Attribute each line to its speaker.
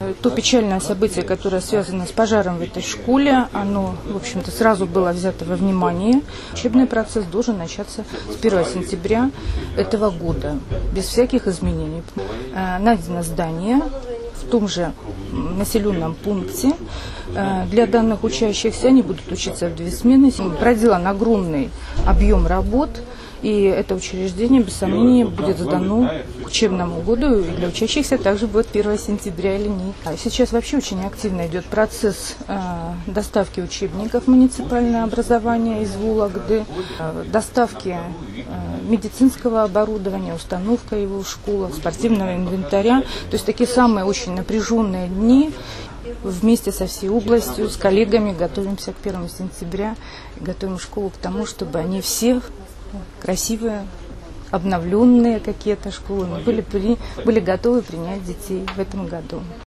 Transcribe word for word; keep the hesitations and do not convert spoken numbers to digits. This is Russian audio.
Speaker 1: То печальное событие, которое связано с пожаром в этой школе, оно, в общем-то, сразу было взято во внимание. Учебный процесс должен начаться с первого сентября этого года, без всяких изменений. Найдено здание в том же населенном пункте. Для данных учащихся они будут учиться в две смены. Проделан огромный объем работ. И это учреждение, без сомнения, будет сдано к учебному году, и для учащихся также будет первого сентября линейка. Сейчас вообще очень активно идет процесс э, доставки учебников в муниципальное образование из Вологды, э, доставки э, медицинского оборудования, установка его в школах, спортивного инвентаря. То есть такие самые очень напряженные дни. Вместе со всей областью, с коллегами готовимся к первому сентября, готовим школу к тому, чтобы они все красивые, обновленные какие-то школы были, были готовы принять детей в этом году.